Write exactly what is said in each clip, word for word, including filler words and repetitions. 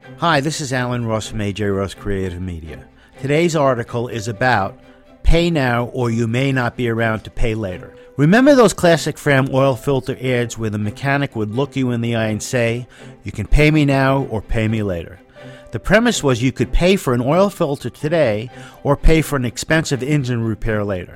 Hi, this is Alan Ross from A J Ross Creative Media. Today's article is about pay now or you may not be around to pay later. Remember those classic Fram oil filter ads where the mechanic would look you in the eye and say, you can pay me now or pay me later? The premise was you could pay for an oil filter today or pay for an expensive engine repair later.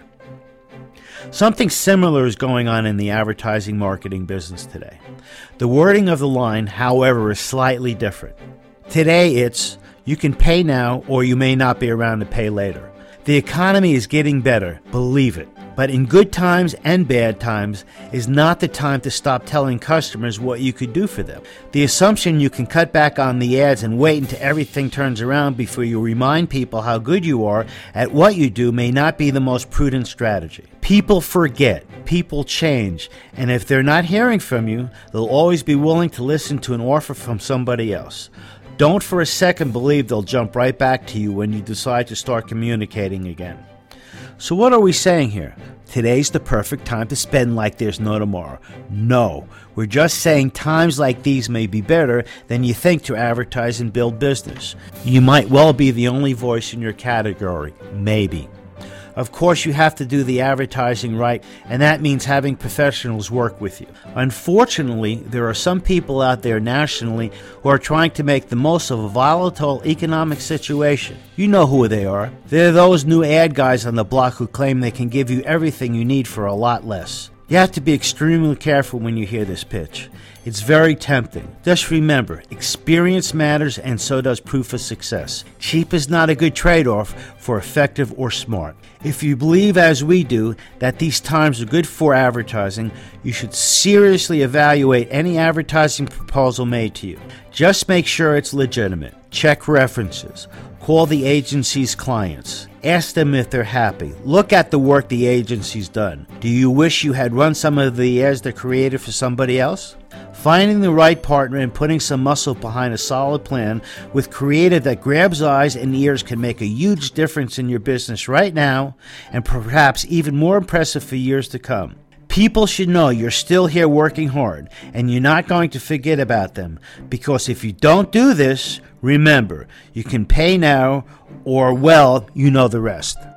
Something similar is going on in the advertising marketing business today. The wording of the line, however, is slightly different. Today it's, you can pay now or you may not be around to pay later. The economy is getting better, believe it. But in good times and bad times is not the time to stop telling customers what you could do for them. The assumption you can cut back on the ads and wait until everything turns around before you remind people how good you are at what you do may not be the most prudent strategy. People forget, people change, and if they're not hearing from you, they'll always be willing to listen to an offer from somebody else. Don't for a second believe they'll jump right back to you when you decide to start communicating again. So what are we saying here? Today's the perfect time to spend like there's no tomorrow. No, we're just saying times like these may be better than you think to advertise and build business. You might well be the only voice in your category, maybe. Of course, you have to do the advertising right, and that means having professionals work with you. Unfortunately, there are some people out there nationally who are trying to make the most of a volatile economic situation. You know who they are. They're those new ad guys on the block who claim they can give you everything you need for a lot less. You have to be extremely careful when you hear this pitch. It's very tempting. Just remember, experience matters and so does proof of success. Cheap is not a good trade-off for effective or smart. If you believe, as we do, that these times are good for advertising, you should seriously evaluate any advertising proposal made to you. Just make sure it's legitimate. Check references. Call the agency's clients. Ask them if they're happy. Look at the work the agency's done. Do you wish you had run some of the ads they created for somebody else? Finding the right partner and putting some muscle behind a solid plan with creative that grabs eyes and ears can make a huge difference in your business right now and perhaps even more impressive for years to come. People should know you're still here working hard and you're not going to forget about them, because if you don't do this, remember, you can pay now or, well, you know the rest.